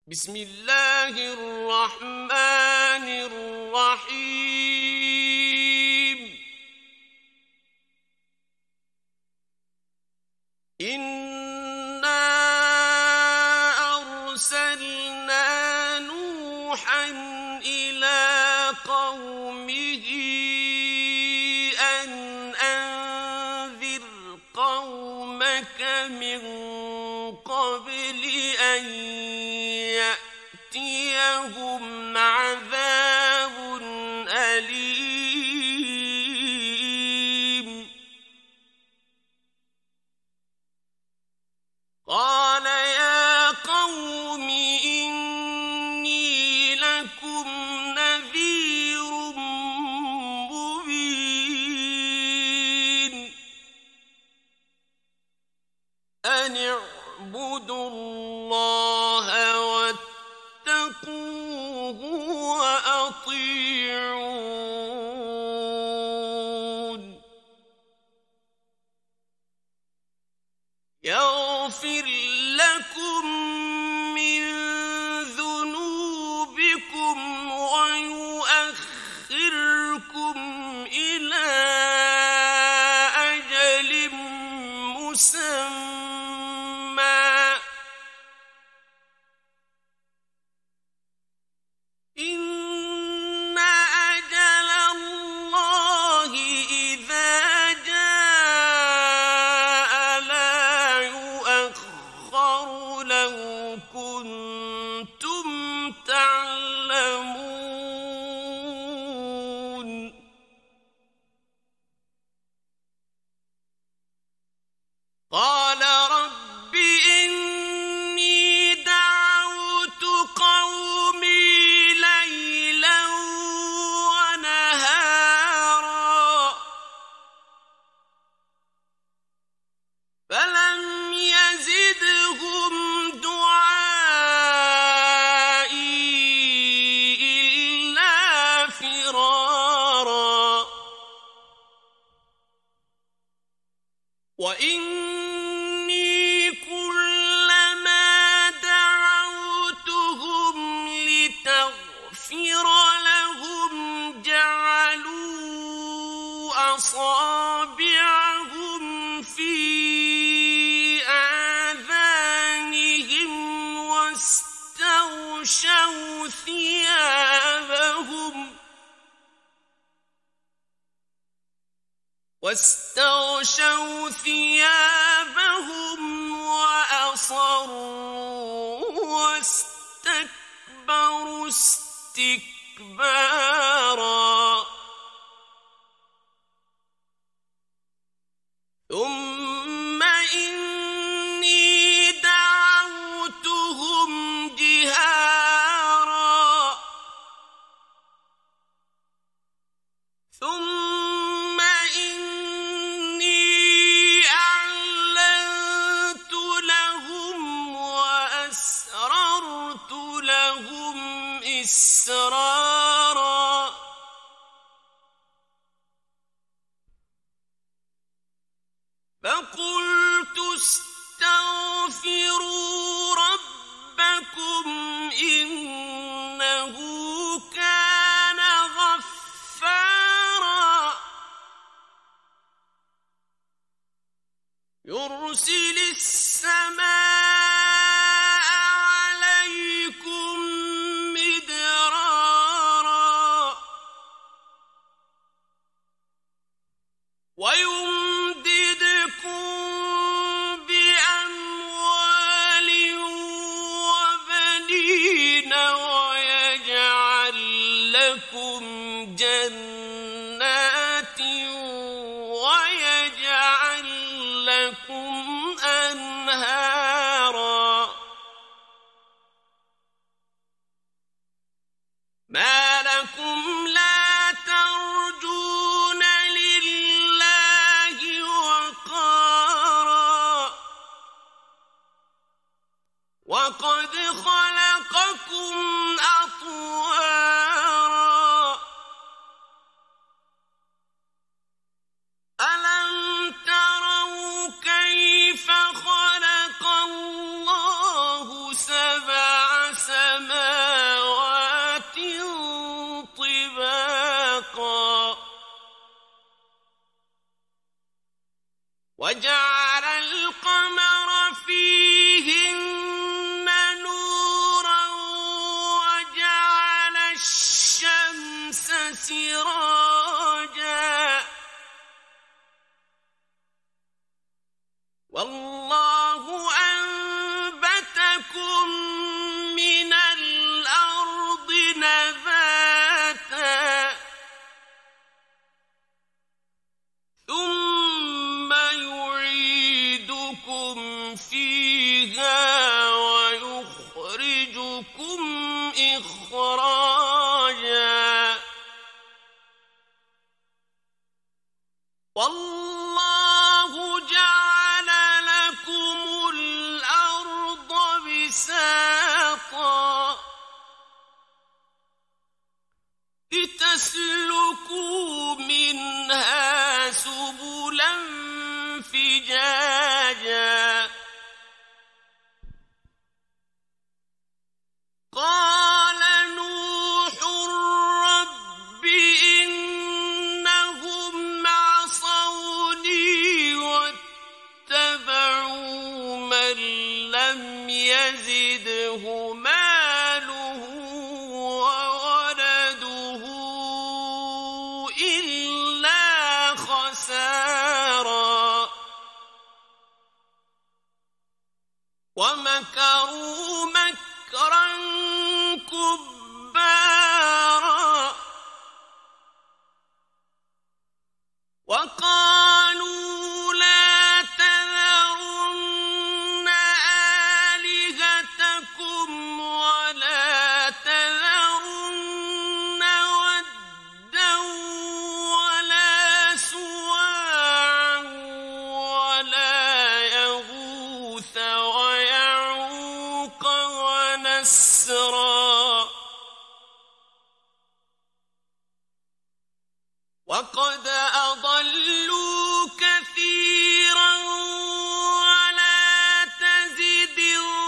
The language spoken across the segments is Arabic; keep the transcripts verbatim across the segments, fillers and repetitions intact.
بسم الله الرحمن الرحيم. إنا أرسلنا نوحا إلى قومه أن أنذر قومك من قبل أن يأتيهم عذاب أليم. قال يا قوم إني لكم نذير مبين. أن اعبدوا الله واتقوه وأطيعون. يغفر لكم من ذنوبكم ويؤخركم إلى أجل مسمى. إن أجل الله إذا جاء لا يؤخر لو كنتم تعلمون. قال رب إني دعوت قومي ليلا ونهارا فلم يزدهم دعائي إلا فرارا. وإني كلما دعوتهم لتغفر لهم جعلوا أصابعهم في آذانهم واستغشوا ثيابهم واستغشوا ثيابهم وأصروا واستكبروا استكبارا. ثم إني دعوتهم جهارا ثم إني أعلنت لهم وأسررت لهم إسرارا. فقلت استغفروا ربكم إنه كان غفارا يرسل السماء عليكم مدرارا ويمددكم بأموال وبنين ويجعل لكم جنات ويجعل لكم أنهارا. ما لكم لا ترجون لله وقارا وقد خلقكم أطوارا. ألم تروا كيف خلق الله سبع سماوات أشدكم إخراجا والله جعل لكم الأرض بساطا لتسلكوا منها سبلا فجاجا قال نوح رب إنهم عصوني واتبعوا من لم يزده ماله وولده إلا خسارا ومكروا مكرا كبارا وقالوا لا تذرن آلهتكم ولا تذرن ودا ولا سواعا ولا يغوث ويعوق ونسرا وقد أضلوا كثيرا ولا تزد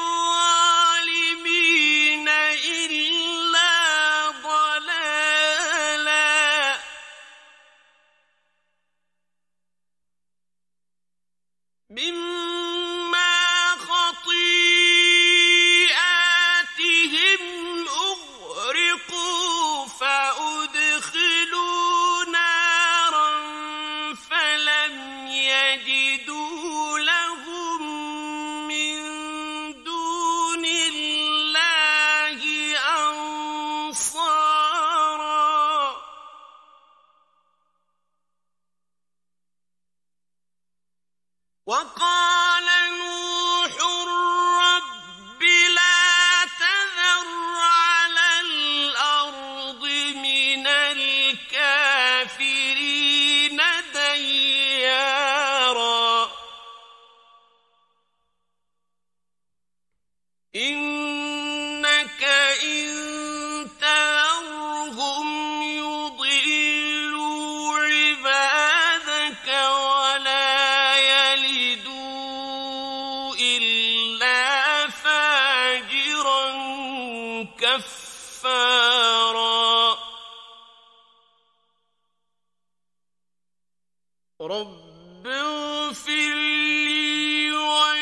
الظالمين إلا ضلالا مما خطيئاتهم أغرقوا فأدخلوا نارا فلم يجدوا لهم من دون الله أنصارا وقال نوح رب لا تذر على الأرض من الكافرين ديارا إنك إن تذرهم يضلوا عبادك ولا يلدوا إلا فاجرا كفارا رب اغفر لي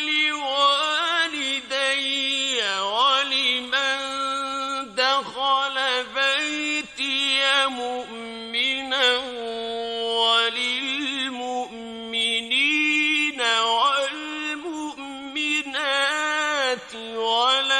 ولوالدي ولمن دخل بيتي مؤمنا وللمؤمنين والمؤمنات ولا